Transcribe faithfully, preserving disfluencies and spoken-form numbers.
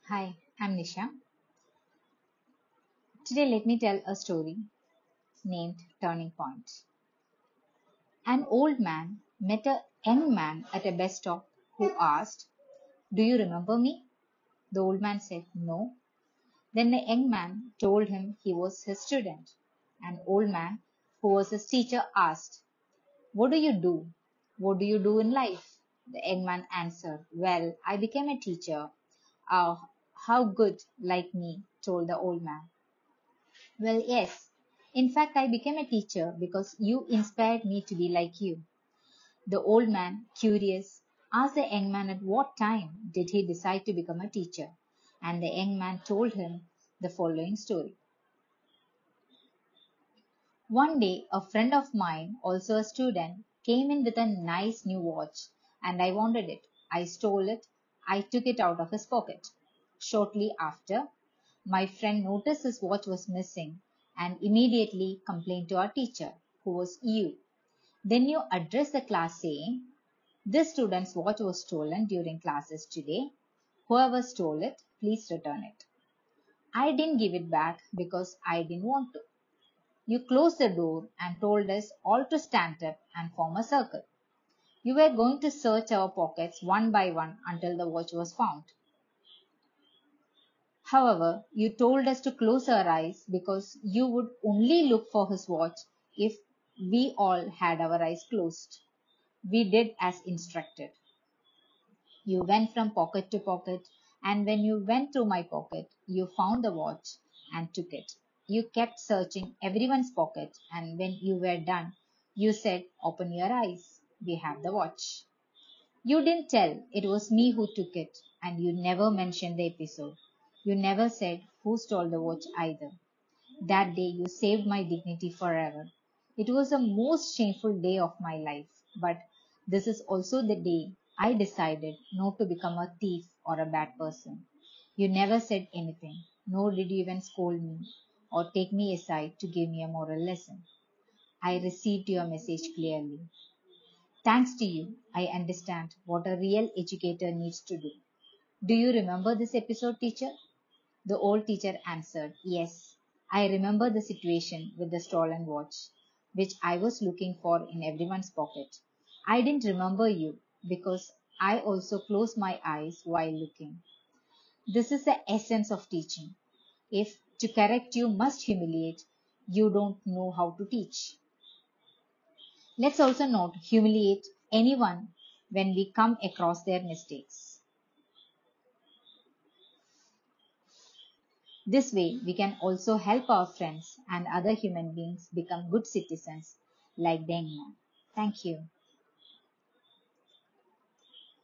Hi, I'm Nisha. Today, let me tell a story named Turning Point. An old man met a young man at a bus stop who asked, "Do you remember me?" The old man said, "No." Then the young man told him he was his student. An old man who was his teacher asked, "What do you do? What do you do in life?" The young man answered, "Well, I became a teacher." "Ah, how good, like me," told the old man. Well, yes. In fact, I became a teacher because you inspired me to be like you. The old man, curious, asked the young man at what time did he decide to become a teacher. And the young man told him the following story. One day, a friend of mine, also a student, came in with a nice new watch, and I wanted it. I stole it. I took it out of his pocket. Shortly after, my friend noticed his watch was missing and immediately complained to our teacher, who was you. Then you addressed the class saying, "This student's watch was stolen during classes today. Whoever stole it, please return it." I didn't give it back because I didn't want to. You closed the door and told us all to stand up and form a circle. You were going to search our pockets one by one until the watch was found. However, you told us to close our eyes because you would only look for his watch if we all had our eyes closed. We did as instructed. You went from pocket to pocket, and when you went through my pocket, you found the watch and took it. You kept searching everyone's pocket, and when you were done, you said, "Open your eyes. We have the watch." You didn't tell it was me who took it, and you never mentioned the episode. You never said who stole the watch either. That day you saved my dignity forever. It was the most shameful day of my life, but this is also the day I decided not to become a thief or a bad person. You never said anything, nor did you even scold me or take me aside to give me a moral lesson. I received your message clearly. Thanks to you, I understand what a real educator needs to do. Do you remember this episode, teacher? The old teacher answered, "Yes, I remember the situation with the stolen watch, which I was looking for in everyone's pocket. I didn't remember you because I also closed my eyes while looking." This is the essence of teaching. If to correct you must humiliate, you don't know how to teach. Let's also not humiliate anyone when we come across their mistakes. This way, we can also help our friends and other human beings become good citizens like Dengman. Thank you.